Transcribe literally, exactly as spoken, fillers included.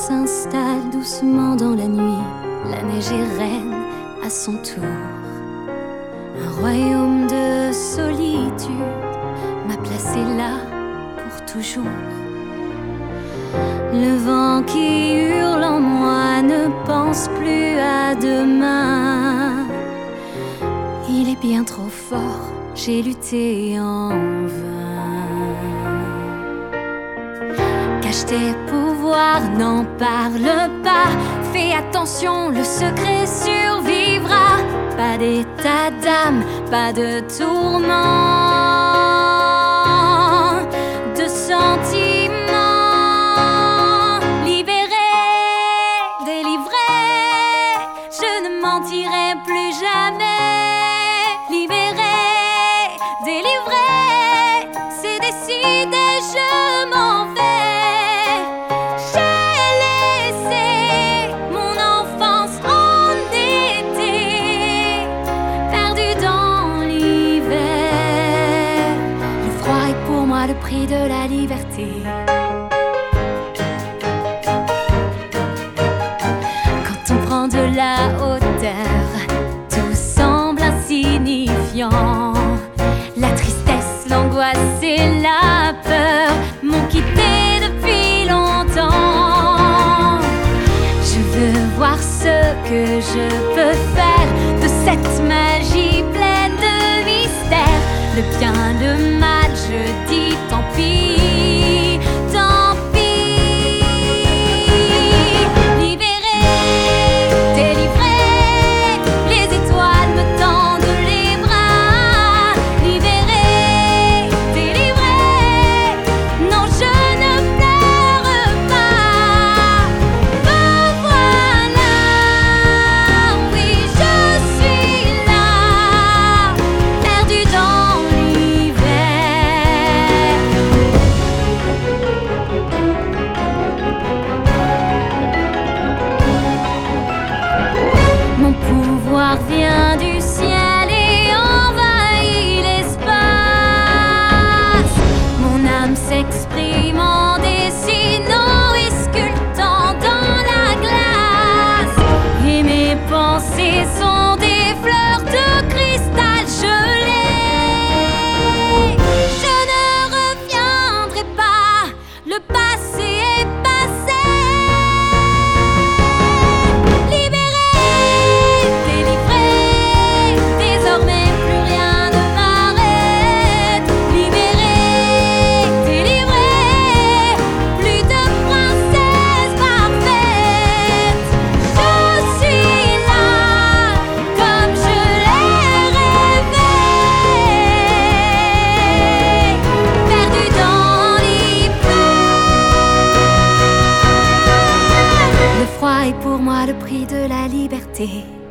s'installe doucement dans la nuit. La neige est reine à son tour. Un royaume de solitude m'a placé là pour toujours. Le vent qui hurle en moi ne pense plus à demain. Il est bien trop fort, j'ai lutté en vain. Cache tes pouvoirs, n'en parle pas. Fais attention, le secret survivra. Pas d'état d'âme, pas de tourment, de sentiments. Libéré, délivré, je ne mentirai plus jamais. Libéré, délivré, c'est décidé, je m'en vais. Le prix de la liberté. Quand on prend de la hauteur, tout semble insignifiant. La tristesse, l'angoisse et la peur m'ont quitté depuis longtemps. Je veux voir ce que je peux faire de cette magie pleine de mystère. Le bien, le mal, je dis tant pis, tant pis. Libéré, délivré, les étoiles me tendent les bras. Libéré, délivré, non je ne pleure pas. Me voilà, oui je suis là, perdu dans mon pouvoir vient du ciel et envahit l'espace. Mon âme s'exprime en dessinant et sculptant dans la glace. Et mes pensées sont des fleurs de cristal gelé. Je ne reviendrai pas, le passé est passé. Et pour moi le prix de la liberté.